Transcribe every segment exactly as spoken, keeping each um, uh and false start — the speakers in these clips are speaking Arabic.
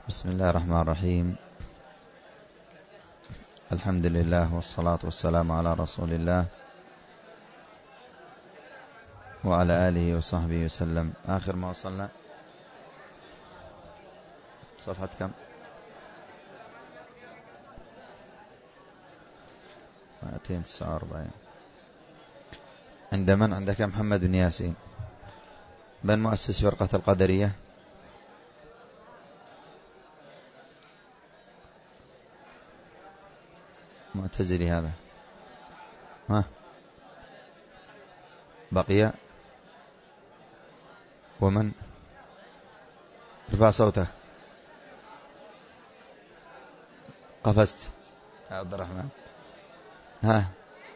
بسم الله الرحمن الرحيم. الحمد لله والصلاة والسلام على رسول الله وعلى آله وصحبه وسلم. آخر ما وصلنا صفحة كم؟ مئتين وتسعة وأربعين. عند من؟ عندك محمد بن ياسين. من مؤسس فرقة القدرية؟ معتزلي هذا. ها بقي ومن؟ ارفع صوتك. قفزت يا عبد الرحمن. ها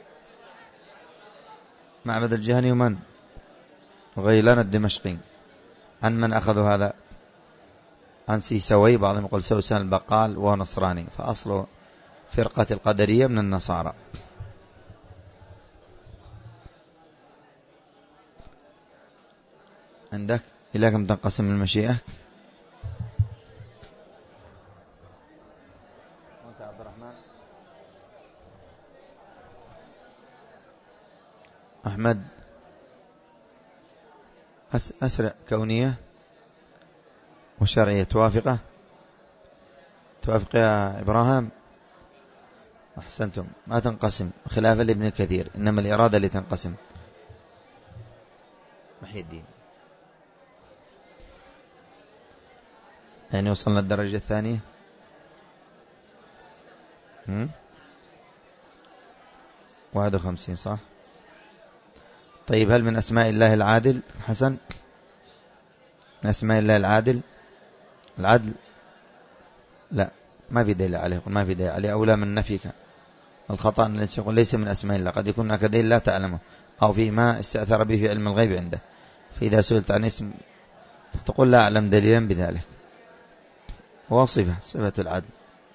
معبد الجهني ومن؟ غيلان الدمشقي. عن من أخذوا هذا؟ عن سيسوي، بعضهم يقول سوسن البقال وهو نصراني، فأصله فرقة القدرية من النصارى. عندك إلى كم تنقسم المشيئة؟ وانت عبد الرحمن؟ أحمد أسرع. كونية وشرعية. توافقه؟ توافق يا إبراهيم؟ أحسنتم. ما تنقسم خلافا لابن كثير، إنما الإرادة اللي تنقسم. محي الدين. يعني وصلنا الدرجة الثانية. واحد وخمسين صح. طيب هل من أسماء الله العادل؟ حسن، من أسماء الله العادل؟ العدل؟ لا، ما في دليل عليه. ما في دليل عليه. أولى من نفيك الخطأ الذي يقول ليس من أسماء الله. قد يكون هناك دليل لا تعلمه، أو فيه ما استأثر به في علم الغيب عنده، فإذا سئلت عن اسم فتقول لا أعلم دليلا بذلك. وصفة صفة العدل.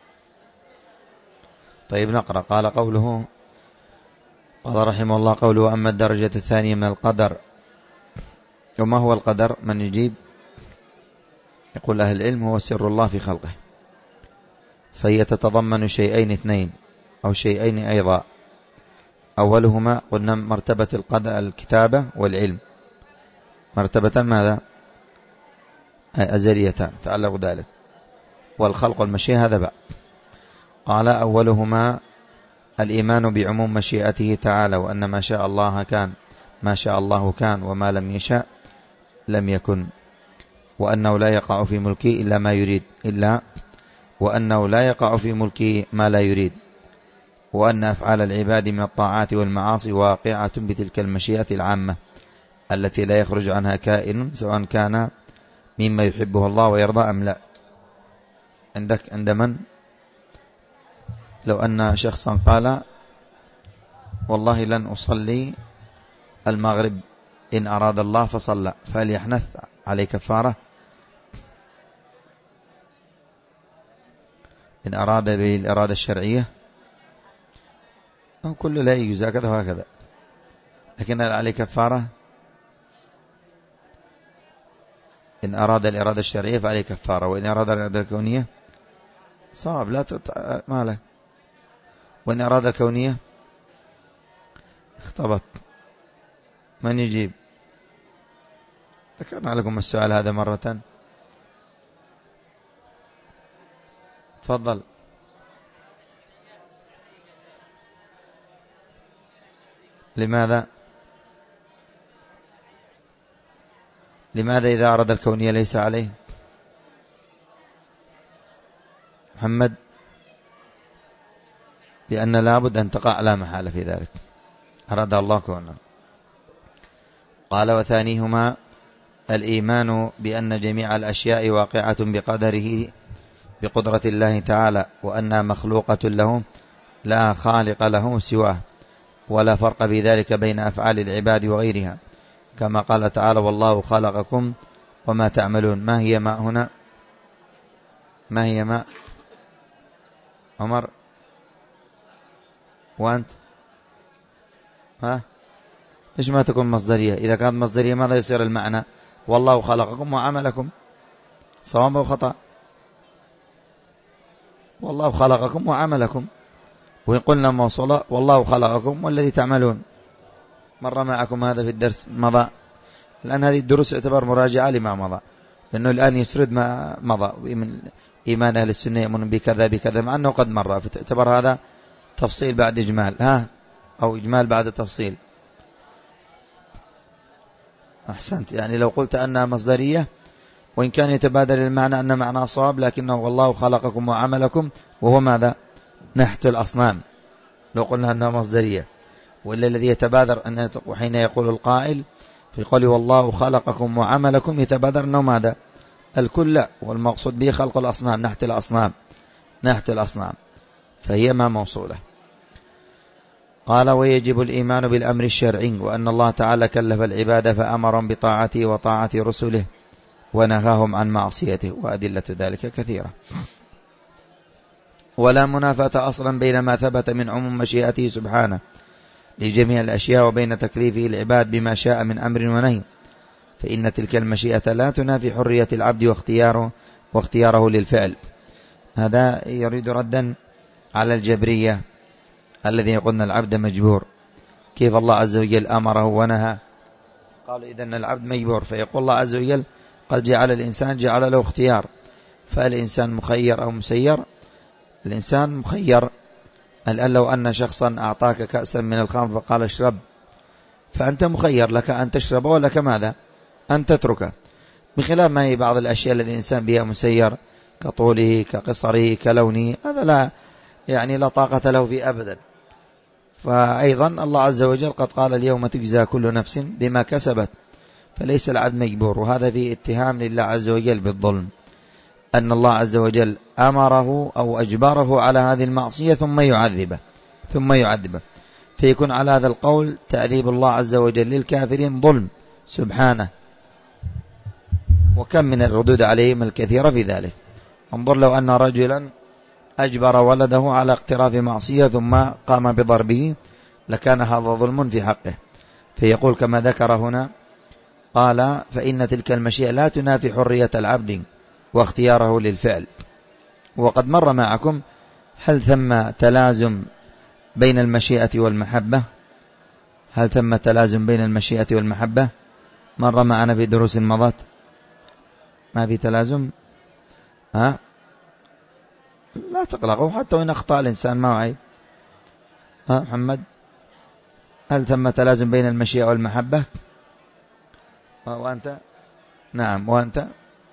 طيب نقرأ. قال قوله، قال رحمه الله قوله: أما الدرجة الثانية من القدر. وما هو القدر؟ من يجيب؟ يقول أهل العلم: هو سر الله في خلقه، فهي تتضمن شيئين اثنين أو شيئين أيضا. أولهما قلنا مرتبة الكتابة والعلم، مرتبة ماذا؟ أزليتان تعلق ذلك، والخلق والمشيئة هذا بقى. قال: أولهما الإيمان بعموم مشيئته تعالى، وأن ما شاء الله كان، ما شاء الله كان، وما لم يشاء لم يكن، وأنه لا يقع في ملكه إلا ما يريد، إلا وأنه لا يقع في ملكه ما لا يريد، وأن أفعال العباد من الطاعات والمعاصي واقعة بتلك المشيئة العامة التي لا يخرج عنها كائن، سواء كان مما يحبه الله ويرضى أم لا. عندك عند من؟ لو أن شخصا قال: والله لن أصلي المغرب إن أراد الله فصلى، فهل يحنث عليه كفارة؟ إن أراد بالإرادة الشرعية أو كل لا يجوز هكذا وهكذا، لكن هل عليه كفارة؟ إن أراد الإرادة الشرعية فعليه كفارة، وإن أراد الإرادة الكونية صعب لا تت... ما له. وإن أراد الكونية اختبط. من يجيب؟ ذكرنا لكم السؤال هذا مرة. تفضل. لماذا؟ لماذا إذا أراد الكونية ليس عليه؟ محمد؟ لأن لابد أن تقع لا محالة في ذلك، أراد الله كونا. قال: وثانيهما الإيمان بأن جميع الأشياء واقعة بقدره بقدرة الله تعالى، وأنها مخلوقة له لا خالق له سواه، ولا فرق في ذلك بين أفعال العباد وغيرها، كما قال تعالى: والله خلقكم وما تعملون. ما هي ما هنا؟ ما هي ما؟ عمر وأنت؟ ها؟ ليش ما تكون مصدرية؟ إذا كانت مصدرية ماذا يصير المعنى؟ والله خلقكم وعملكم، صواب أو خطأ؟ والله خلقكم وعملكم، وإن قلنا موصولة والله خلقكم والذي تعملون. مر معكم هذا في الدرس مضى. الآن هذه الدروس تعتبر مراجعة لما مضى، لأنه الآن يسرد ما مضى من إيمان أهل السنة يؤمن بكذا بكذا، مع أنه قد مر، فتعتبر هذا تفصيل بعد إجمال، ها أو إجمال بعد تفصيل. أحسنت. يعني لو قلت أنها مصدرية وإن كان يتبادل المعنى أن معنى صواب، لكنه والله خلقكم وعملكم وهو ماذا؟ نحت الأصنام، لو قلنا أنها مصدرية. وإلا الذي يتبادر أن وحين يقول القائل في قوله والله خلقكم وعملكم يتبادر أنه ماذا؟ الكل، والمقصود به خلق الأصنام، نحت الأصنام، نحت الأصنام، فهي ما موصولة. قال ويجب الإيمان بالأمر الشرعي، وأن الله تعالى كلف العباد فأمرهم بطاعته وطاعة رسله ونهاهم عن معصيته، وأدلة ذلك كثيرة. ولا منافاة أصلا بين ما ثبت من عموم مشيئته سبحانه لجميع الأشياء وبين تكليفه العباد بما شاء من أمر ونهي، فإن تلك المشيئة لا تنافي حرية العبد واختياره, واختياره للفعل. هذا يريد ردا على الجبرية الذي يقولون العبد مجبور. كيف الله عز وجل أمره ونهى؟ قالوا إذن العبد مجبور، فيقول الله عز وجل قد جعل الإنسان جعل له اختيار، فالإنسان مخير أو مسير؟ الإنسان مخير. الآن لو أن شخصا أعطاك كأسا من الخمر فقال اشرب، فأنت مخير، لك أن تشربه ولك ماذا؟ أن تتركه، بخلاف ما هي بعض الأشياء التي الإنسان بها مسير كطوله كقصره كلونه، هذا لا يعني لا طاقة له في أبدا. فأيضا الله عز وجل قد قال اليوم تجزى كل نفس بما كسبت، فليس العبد مجبور. وهذا فيه اتهام لله عز وجل بالظلم، أن الله عز وجل أمره أو أجبره على هذه المعصية ثم يعذبه ثم يعذبه فيكون على هذا القول تعذيب الله عز وجل للكافرين ظلم سبحانه، وكم من الردود عليهم الكثيرة في ذلك. انظر لو أن رجلا أجبر ولده على اقتراف معصية ثم قام بضربه لكان هذا ظلم في حقه. فيقول كما ذكر هنا قال فإن تلك المشيئة لا تنافي حرية العبد واختياره للفعل. وقد مر معكم هل ثم تلازم بين المشيئة والمحبة؟ هل ثم تلازم بين المشيئة والمحبة؟ مر معنا في دروس مضت. ما في تلازم؟ ها؟ لا تقلقوا حتى وإن أخطأ الإنسان ما عيب. ها محمد، هل ثم تلازم بين المشيئة والمحبة؟ وأنت؟ نعم. وأنت؟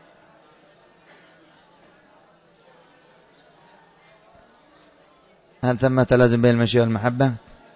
هل ثم تلازم بين المشيئة والمحبة؟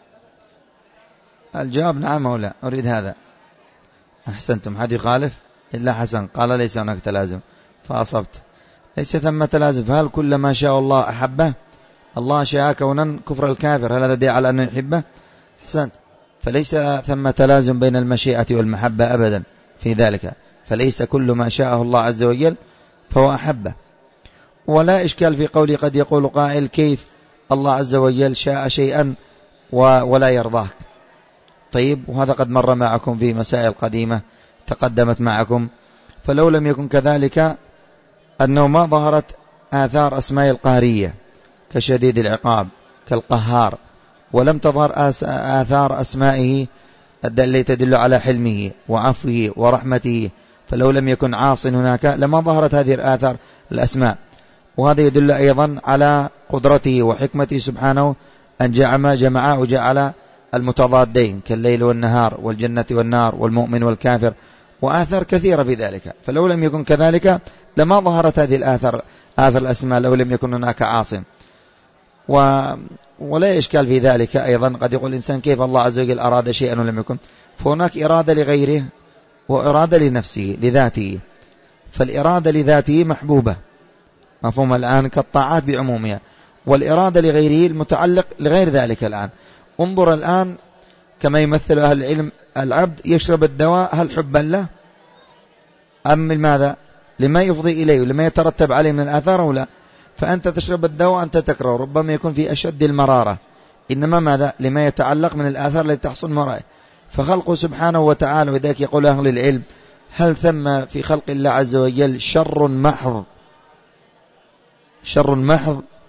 الجواب نعم أو لا. أريد هذا. أحسنتم. حد يخالف إلا حسن قال ليس هناك تلازم، فأصبت. ليس ثم تلازم. فهل كل ما شاء الله أحبه؟ الله شاء كونا كفر الكافر، هل هذا دليل على أنه يحبه؟ أحسنت. فليس ثم تلازم بين المشيئة والمحبة أبدا في ذلك، فليس كل ما شاءه الله عز وجل فهو أحبه. ولا إشكال في قولي قد يقول قائل كيف الله عز وجل شاء شيئا ولا يرضاه؟ طيب، وهذا قد مر معكم في مسائل قديمة تقدمت معكم. فلو لم يكن كذلك أنه ما ظهرت آثار أسماء القهرية كشديد العقاب كالقهار، ولم تظهر آثار أسمائه التي تدل على حلمه وعفوه ورحمته، فلو لم يكن عاص هناك لما ظهرت هذه الآثار الأسماء. وهذا يدل أيضا على قدرته وحكمته سبحانه أن جمع جمع وجعل المتضادين كالليل والنهار والجنة والنار والمؤمن والكافر، وآثار كثيرة في ذلك. فلو لم يكن كذلك لما ظهرت هذه الآثار آثار الأسماء لو لم يكن هناك عاصم. و... ولا إشكال في ذلك. أيضا قد يقول الإنسان كيف الله عز وجل أراد شيئا ولم يكن؟ فهناك إرادة لغيره وإرادة لنفسه لذاته. فالإرادة لذاته محبوبة، مفهوم الآن، كالطاعات بعمومها، والإرادة لغيره المتعلق لغير ذلك. الآن انظر الآن كما يمثل أهل العلم العبد يشرب الدواء هل حبا له أم لماذا؟ لما يفضي إليه ولما يترتب عليه من الآثار أو لا؟ فأنت تشرب الدواء أنت تكره، ربما يكون في أشد المرارة، إنما ماذا؟ لما يتعلق من الآثار التي تحصل مرائه. فخلقه سبحانه وتعالى، وذلك يقول أهل العلم هل ثم في خلق الله عز وجل شر محض شر محض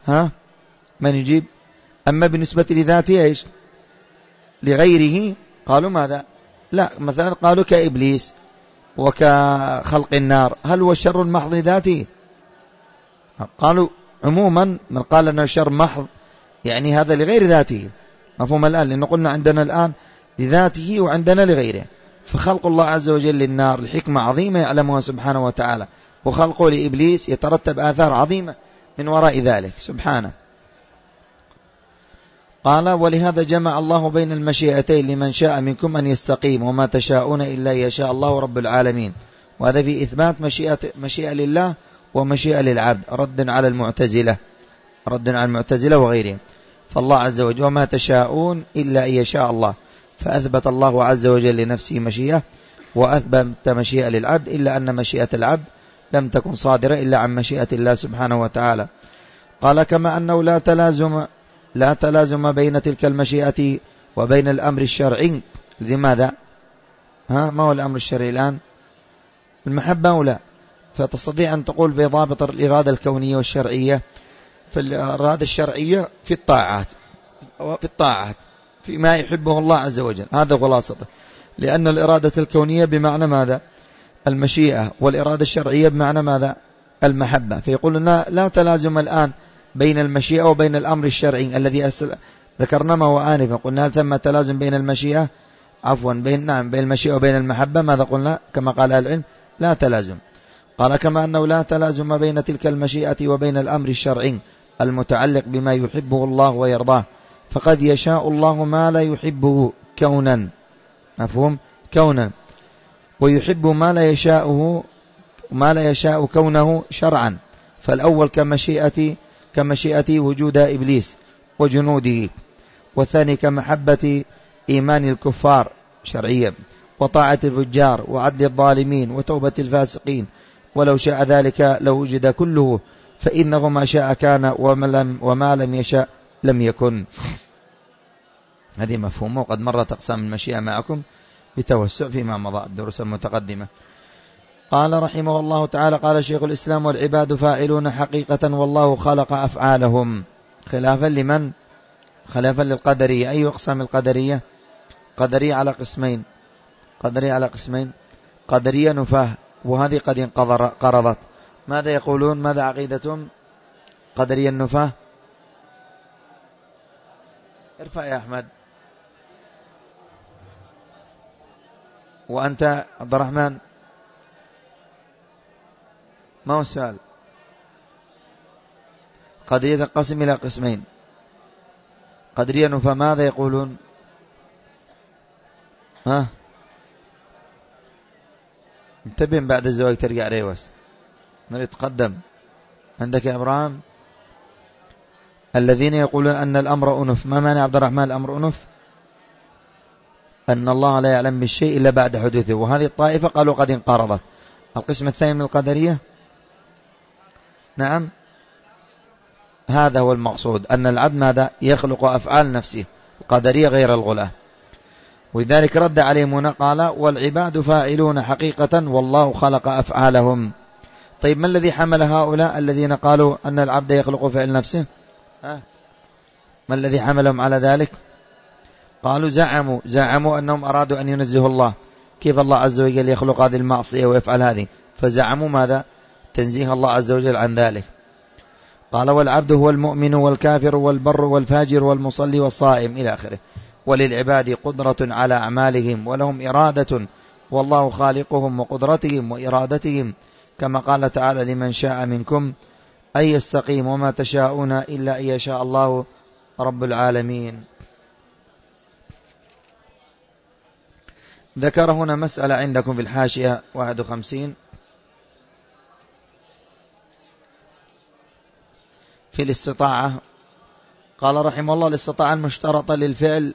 ها من يجيب؟ أما بالنسبة لذاته إيش؟ لغيره قالوا ماذا؟ لا، مثلا قالوا كإبليس وكخلق النار، هل هو الشر المحض لذاته؟ قالوا عموما من قال أنه شر محض يعني هذا لغير ذاته. مفهوم الآن؟ لأنه قلنا عندنا الآن لذاته وعندنا لغيره. فخلق الله عز وجل للنار الحكمة عظيمة يعلمها سبحانه وتعالى، وخلقه لإبليس يترتب آثار عظيمة من وراء ذلك سبحانه. قال ولهذا جمع الله بين المشيئتين لمن شاء منكم أن يستقيم وما تشاءون إلا يشاء الله رب العالمين. وهذا في إثبات مشيئة, مشيئة لله ومشيئة للعبد، رد على المعتزلة رد على المعتزلة وغيرهم. فالله عز وجل وما تشاءون إلا أن يشاء الله، فأثبت الله عز وجل لنفسه مشيئة وأثبت مشيئة للعبد، إلا أن مشيئة العبد لم تكن صادرة إلا عن مشيئة الله سبحانه وتعالى. قال كما أنه لا تلازم لا تلازم بين تلك المشيئة وبين الأمر الشرعي. لماذا؟ ها ما هو الأمر الشرعي الآن؟ المحبة أو لا؟ فتستطيع أن تقول بضابط الإرادة الكونية والشرعية. فالإرادة الشرعية في الطاعات في الطاعات فيما يحبه الله عز وجل، هذا خلاصته. لأن الإرادة الكونية بمعنى ماذا؟ المشيئة، والإرادة الشرعية بمعنى ماذا؟ المحبة. فيقولنا لا تلازم الآن بين المشيئة وبين الأمر الشرعي الذي ذكرنا ما هو آنفا. قلنا هل ثم تلازم بين المشيئة عفوا بين نعم بين المشيئة وبين المحبة؟ ماذا قلنا؟ كما قال العلم لا تلازم. قال كما أنه لا تلازم بين تلك المشيئة وبين الأمر الشرعي المتعلق بما يحبه الله ويرضاه، فقد يشاء الله ما لا يحبه كونا، مفهوم؟ كونا، ويحب ما لا يشاءه ما لا يشاء كونه شرعا. فالأول كمشيئة كمشيئة وجود إبليس وجنوده، والثاني كمحبة إيمان الكفار شرعيا، وطاعة الفجار، وعدل الظالمين، وتوبة الفاسقين. ولو شاء ذلك لوجد كله، فإنه ما شاء كان وما لم, وما لم يشاء لم يكن. هذه مفهومه، وقد مرت أقسام المشيئة معكم بتوسع فيما مضى الدروس المتقدمة. قال رحمه الله تعالى قال شيخ الإسلام والعباد فاعلون حقيقة والله خلق أفعالهم، خلافا لمن؟ خلافا للقدرية. أي أقسام القدرية؟ قدرية على قسمين قدرية على قسمين قدرية نفاه، وهذه قد انقرضت. ماذا يقولون؟ ماذا عقيدتهم؟ قدرية النفاه. ارفع يا أحمد. وأنت عبد الرحمن ما هو السؤال؟ قدرية تنقسم إلى قسمين، قدرية نفاه. ماذا يقولون؟ ها انتبه بعد الزواج ترجع ريوس، نريد تقدم. عندك يا إبراهيم الذين يقولون أن الأمر أنف. ما معنى عبد الرحمن الأمر أنف؟ أن الله لا يعلم بالشيء إلا بعد حدوثه، وهذه الطائفة قالوا قد انقرضت. القسم الثاني من القدرية نعم هذا هو المقصود، أن العبد ماذا؟ يخلق أفعال نفسه. القدرية غير الغلاة، ولذلك رد عليهم هنا قال والعباد فاعلون حقيقة والله خلق أفعالهم. طيب ما الذي حمل هؤلاء الذين قالوا أن العبد يخلق فعل نفسه؟ ها؟ ما الذي حملهم على ذلك؟ قالوا زعموا زعموا أنهم أرادوا أن ينزهوا الله. كيف الله عز وجل يخلق هذه المعصية ويفعل هذه؟ فزعموا ماذا؟ تنزيه الله عز وجل عن ذلك. قال والعبد هو المؤمن والكافر والبر والفاجر والمصلي والصائم إلى آخره. وللعباد قدرة على أعمالهم ولهم إرادة، والله خالقهم وقدرتهم وإرادتهم، كما قال تعالى لمن شاء منكم أن يستقيم وما تشاءون إلا أن يشاء الله رب العالمين. ذكر هنا مسألة عندكم في الحاشية واحد وخمسين في الاستطاعة. قال رحمه الله الاستطاعة المشترطة للفعل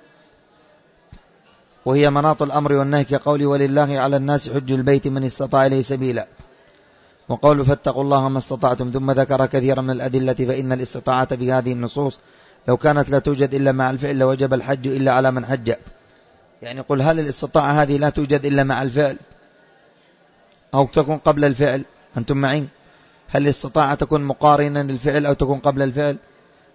وهي مناط الأمر والنهي كقول ولله على الناس حج البيت من استطاع إليه سبيلا، وقول فاتقوا الله ما استطعتم. ثم ذكر كثيرا من الأدلة، فإن الاستطاعة بهذه النصوص لو كانت لا توجد إلا مع الفعل لوجب الحج إلا على من حج. يعني قل هل الاستطاعة هذه لا توجد إلا مع الفعل أو تكون قبل الفعل؟ أنتم معين؟ هل الاستطاعة تكون مقارنة للفعل أو تكون قبل الفعل؟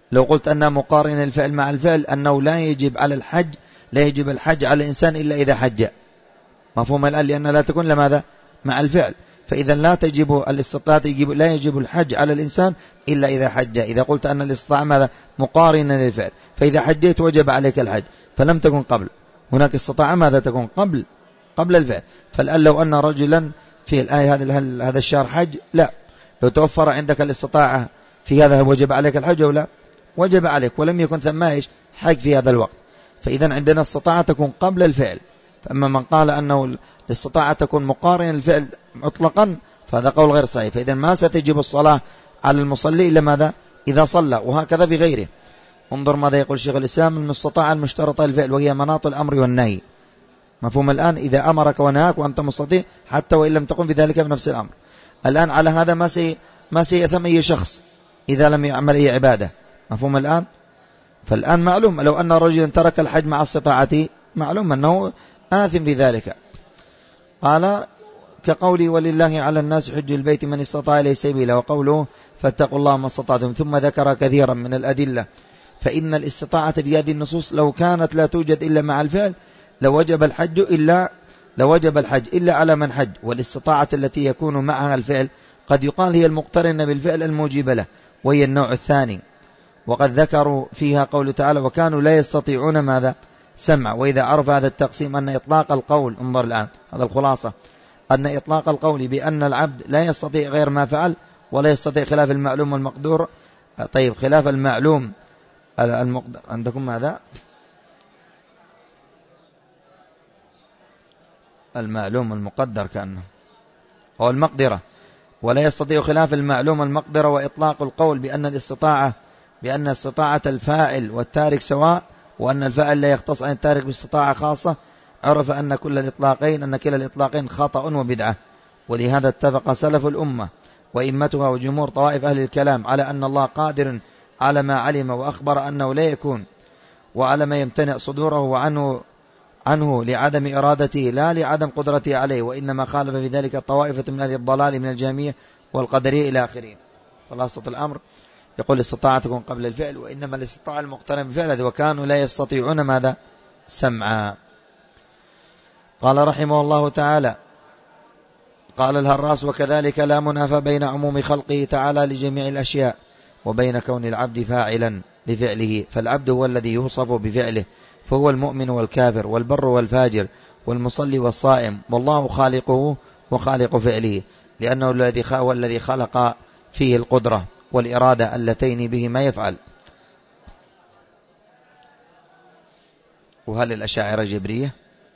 لو قلت أن مقارن الفعل مع الفعل أنه لا يجب على الحج لا يجب الحج على الإنسان إلا إذا حج. مفهوم الآن؟ لأن لا تكون لماذا مع الفعل، فإذا لا تجب الاستطاعة يجب لا يجب الحج على الإنسان إلا إذا حج. إذا قلت أن الاستطاعة ماذا مقارنة للفعل، فإذا حجيت وجب عليك الحج، فلم تكن قبل. هناك استطاعة ماذا تكون قبل قبل الفعل. فالآن لو أن رجلا في الآية هذا هذا الشهر حج، لا، لو توفر عندك الاستطاعة في هذا وجب عليك الحج أو لا؟ وجب عليك، ولم يكن ثم إيش حج في هذا الوقت. فإذا عندنا استطاعة تكون قبل الفعل. فأما من قال أنه الاستطاعة تكون مقارنة للفعل مطلقا فهذا قول غير صحيح. فإذا ما ستجب الصلاة على المصلي إلا ماذا إذا صلى، وهكذا في غيره. انظر ماذا يقول شيخ الإسلام: المستطاعة المشترطة للفعل وهي مناط الأمر والنهي. مفهوم الآن؟ إذا أمرك ونهاك وأنت مستطيع حتى وإن لم تقم بذلك بنفس الأمر. الآن على هذا ما سي ما سيأثم أي شخص إذا لم يعمل أي عبادة. مفهوم الآن؟ فالآن معلوم لو أن رجلا ترك الحج مع استطاعته معلوم أنه آثم في ذلك. قال كقولي: ولله على الناس حج البيت من استطاع إليه سبيلا، وقوله: فاتقوا الله ما استطعتم. ثم ذكر كثيرا من الأدلة. فإن الاستطاعة بهذه النصوص لو كانت لا توجد إلا مع الفعل لوجب الحج إلا لوجب الحج إلا على من حج. والاستطاعة التي يكون معها الفعل قد يقال هي المقترنة بالفعل الموجب له، وهي النوع الثاني. وقد ذكروا فيها قول تعالى: وكانوا لا يستطيعون ماذا سمع. وإذا عرف هذا التقسيم أن إطلاق القول، انظر الآن هذا الخلاصة، أن إطلاق القول بأن العبد لا يستطيع غير ما فعل ولا يستطيع خلاف المعلوم والمقدور. طيب خلاف المعلوم المقدر عندكم ماذا؟ المعلوم المقدر كأنه هو المقدرة. ولا يستطيع خلاف المعلوم المقدرة. وإطلاق القول بأن الاستطاعة بأن استطاعة الفاعل والتارك سواء، وأن الفاعل لا يختص عن التارك باستطاعة خاصة، عرف أن كل الإطلاقين أن كلا الإطلاقين خطأ وبدعة. ولهذا اتفق سلف الأمة وإمتها وجمهور طوائف أهل الكلام على أن الله قادر على ما علم وأخبر أنه لا يكون، وعلى ما يمتنع صدوره وعنه عنه لعدم إرادته لا لعدم قدرته عليه. وإنما خالف في ذلك طوائفة من أهل الضلال من الجهمية والقدرية إلى آخرين. خلاصة الأمر يقول الاستطاعة تكون قبل الفعل، وإنما الاستطاعة المقترنة بالفعل. وكانوا لا يستطيعون ماذا سمعا. قال رحمه الله تعالى: قال الهراس: وكذلك لا منافى بين عموم خلقه تعالى لجميع الأشياء وبين كون العبد فاعلا لفعله. فالعبد هو الذي يوصف بفعله، فهو المؤمن والكافر والبر والفاجر والمصلي والصائم، والله خالقه وخالق فعله، لأنه الذي هو الذي خلق فيه القدرة والإرادة اللتين به ما يفعل. وهل الأشاعرة جبرية؟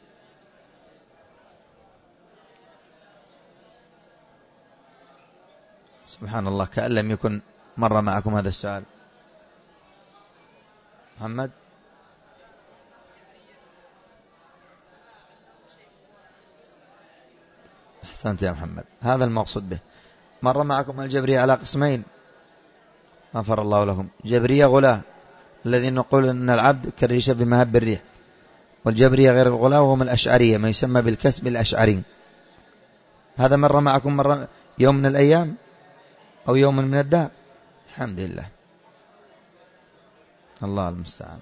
سبحان الله، كأن لم يكن مر معكم هذا السؤال. محمد أحسنت يا محمد، هذا المقصود به. مر معكم الجبرية على قسمين غفر الله لهم: جبرية غلاة الذين يقول أن العبد كالريشة بمهب الريح، والجبرية غير الغلاة وهم الأشعرية ما يسمى بالكسب الأشعري. هذا مر معكم مر يوم من الأيام أو يوم من الدهر؟ الحمد لله، الله المستعان.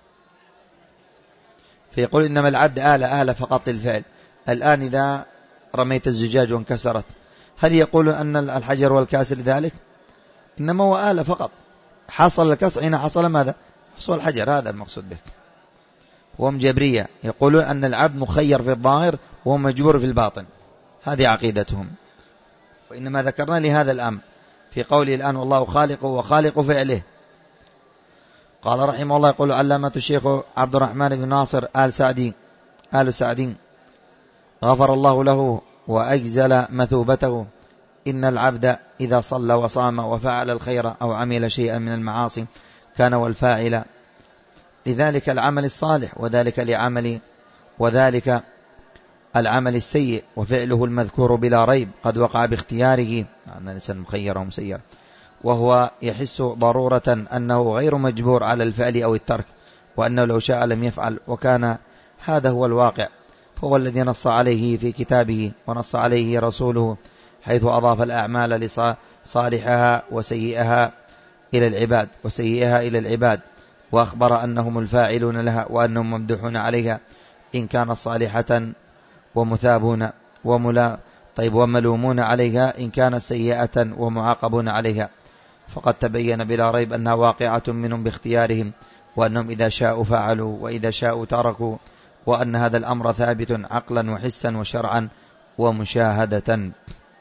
فيقول إنما العبد آلة آلة فقط للفعل. الآن إذا رميت الزجاج وانكسرت هل يقول أن الحجر والكاسر ذلك؟ إنما هو آلة فقط، حصل الكسر هنا حصل ماذا؟ حصل الحجر. هذا المقصود به. وهم جبرية يقولون أن العبد مخير في الظاهر وهو مجبور في الباطن، هذه عقيدتهم. وإنما ذكرنا لهذا الأمر في قوله الآن: والله خالقه وخالق فعله. قال رحمه الله: يقول علامة الشيخ عبد الرحمن بن ناصر آل سعدي آل سعدي غفر الله له وأجزل مثوبته: إن العبد إذا صلى وصام وفعل الخير أو عمل شيئا من المعاصي كان والفاعل لذلك العمل الصالح، وذلك لعمل وذلك العمل السيء، وفعله المذكور بلا ريب قد وقع باختياره، أن الإنسان مخير ومسير، وهو يحس ضرورة أنه غير مجبور على الفعل أو الترك، وأنه لو شاء لم يفعل، وكان هذا هو الواقع. فهو الذي نص عليه في كتابه ونص عليه رسوله، حيث أضاف الأعمال لصالحها وسيئها إلى العباد وسيئها إلى العباد، وأخبر أنهم الفاعلون لها وأنهم ممدوحون عليها إن كانت صالحة ومثابون وملا طيب وملومون عليها إن كانت سيئة ومعاقبون عليها. فقد تبين بلا ريب أنها واقعة منهم باختيارهم، وأنهم إذا شاءوا فعلوا وإذا شاءوا تركوا، وأن هذا الأمر ثابت عقلا وحسا وشرعا ومشاهدة.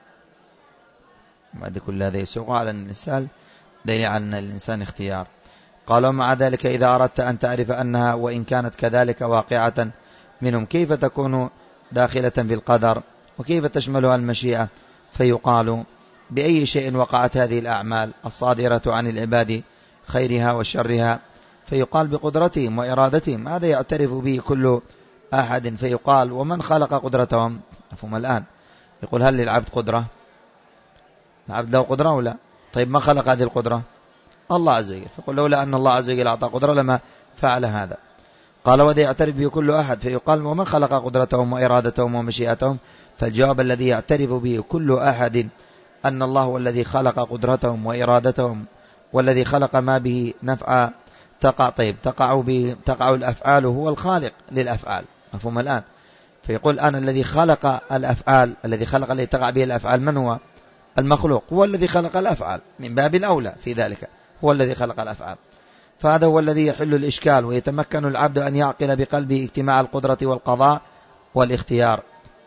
بعد كل هذا يسوق على الإنسان دليل على أن الإنسان اختيار. قالوا مع ذلك إذا أردت أن تعرف أنها وإن كانت كذلك واقعة منهم كيف تكون داخلة في القدر وكيف تشملها المشيئة؟ فيقال بأي شيء وقعت هذه الأعمال الصادرة عن العباد خيرها وشرها؟ فيقال بقدرتهم وإرادتهم، هذا يعترف به كل أحد. فيقال ومن خلق قدرتهم؟ أفهم الآن يقول هل للعبد قدرة؟ العبد له قدرة ولا؟ طيب ما خلق هذه القدرة؟ الله عز وجل. فيقول لولا أن الله عز وجل أعطى قدرة لما فعل هذا. قال وذا يعترف به كل أحد. فيقال ومن خلق قدرتهم وإرادتهم ومشيئتهم؟ فالجواب الذي يعترف به كل أحد أن الله هو الذي خلق قدرتهم وإرادتهم، والذي خلق ما به نفع تقع طيب تقع به تقع الأفعال، هو الخالق للأفعال. مفهوم الآن؟ فيقول أنا الذي خلق الأفعال، الذي خلق الذي تقع به الأفعال من هو؟ المخلوق هو الذي خلق الأفعال، من باب الأولى في ذلك هو الذي خلق الأفعال. فهذا هو الذي يحل الإشكال، ويتمكن العبد أن يعقل بقلبه اجتماع القدرة والقضاء والاختيار.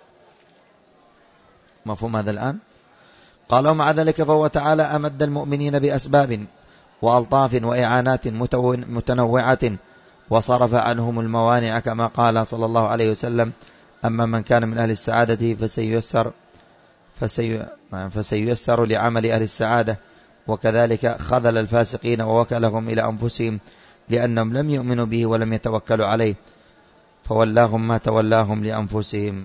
مفهوم هذا الآن؟ قالوا مع ذلك فهو تعالى أمد المؤمنين بأسباب وألطاف وإعانات متنوعة وصرف عنهم الموانع، كما قال صلى الله عليه وسلم أما من كان من أهل السعادة فسييسر فسي... فسييسر لعمل أهل السعادة، وكذلك خذل الفاسقين ووكلهم إلى أنفسهم لأنهم لم يؤمنوا به ولم يتوكلوا عليه فولاهم ما تولاهم لأنفسهم.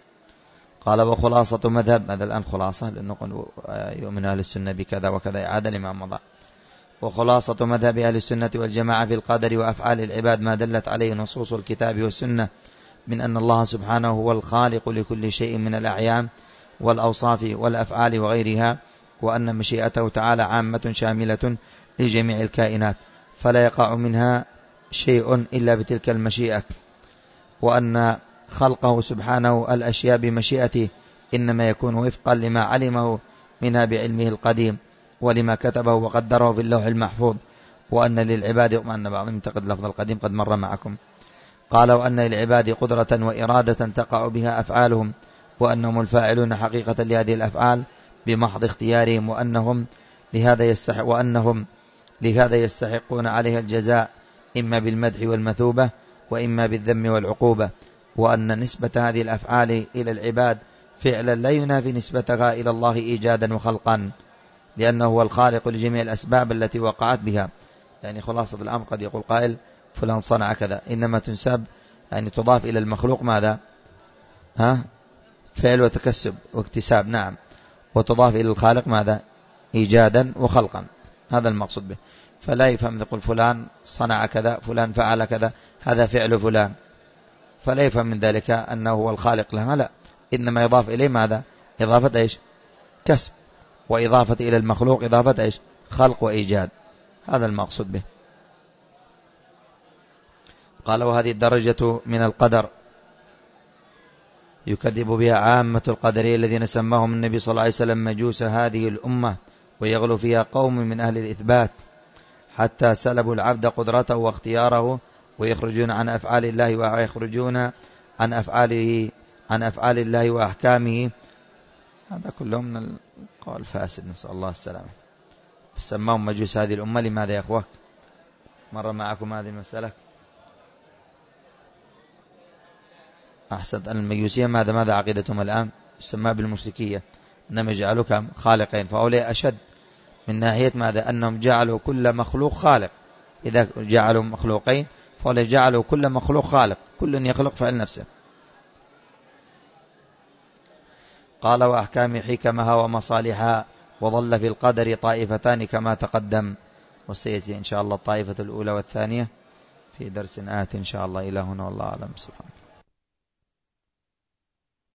قال وخلاصة مذهب، هذا الآن خلاصة لأنه يؤمن أهل السنة بكذا وكذا إعادة لما مضى. وخلاصة مذهب أهل السنة والجماعة في القدر وأفعال العباد ما دلت عليه نصوص الكتاب والسنة من أن الله سبحانه هو الخالق لكل شيء من الأعيان والأوصاف والأفعال وغيرها، وأن مشيئته تعالى عامة شاملة لجميع الكائنات فلا يقع منها شيء إلا بتلك المشيئة، وأن خلقه سبحانه الأشياء بمشيئته إنما يكون وفقا لما علمه منها بعلمه القديم ولما كتبه وقدره في اللوح المحفوظ، وأن للعباد وأن بعضهم ينتقد لفظ القديم قد مر معكم. قال وأن للعباد قدرة وإرادة تقع بها أفعالهم، وأنهم الفاعلون حقيقة لهذه الأفعال بمحض اختيارهم، وأنهم لهذا يستحق وأنهم لهذا يستحقون عليها الجزاء إما بالمدح والمثوبة وإما بالذم والعقوبة، وأن نسبة هذه الأفعال إلى العباد فعلا لا ينافي نسبتها إلى الله إيجادا وخلقا، لأنه هو الخالق لجميع الأسباب التي وقعت بها. يعني خلاصة الأمر قد يقول قائل فلان صنع كذا، إنما تنسب يعني تضاف إلى المخلوق ماذا؟ ها؟ فعل وتكسب واكتساب، نعم، وتضاف إلى الخالق ماذا؟ إيجادا وخلقا، هذا المقصود به. فلا يفهم يقول فلان صنع كذا فلان فعل كذا هذا فعل فلان، فلا يفهم من ذلك أنه هو الخالق لها، لا، إنما يضاف إليه ماذا؟ إضافة إيش؟ كسب، وإضافة إلى المخلوق إضافة إيش؟ خلق وإيجاد، هذا المقصود به. قال وهذه الدرجة من القدر يكذب بها عامة القدرية الذين سماهم النبي صلى الله عليه وسلم مجوس هذه الأمة، ويغلو فيها قوم من أهل الإثبات حتى سلبوا العبد قدرته واختياره، ويخرجون عن أفعال الله ويخرجون عن أفعاله عن أفعال الله وأحكامه. هذا كله من القول الفاسد، نسأل الله السلامة. سماهم مجوس هذه الأمة لماذا يا أخوة؟ مر معكم هذه المسألة؟ أحسنت. أن المجوسية ماذا ماذا عقيدتهم الآن؟ يسمى بالمشركية، أنهم يجعلوا كم خالقين، فأولئك أشد من ناحية ماذا؟ أنهم جعلوا كل مخلوق خالق، إذا جعلوا مخلوقين فأولئك جعلوا كل مخلوق خالق، كل يخلق فعل نفسه. قال وأحكام حكمها ومصالحها، وظل في القدر طائفتان كما تقدم، وسيأتي إن شاء الله الطائفة الأولى والثانية في درس آت إن شاء الله. إلى هنا والله أعلم. سبحانه.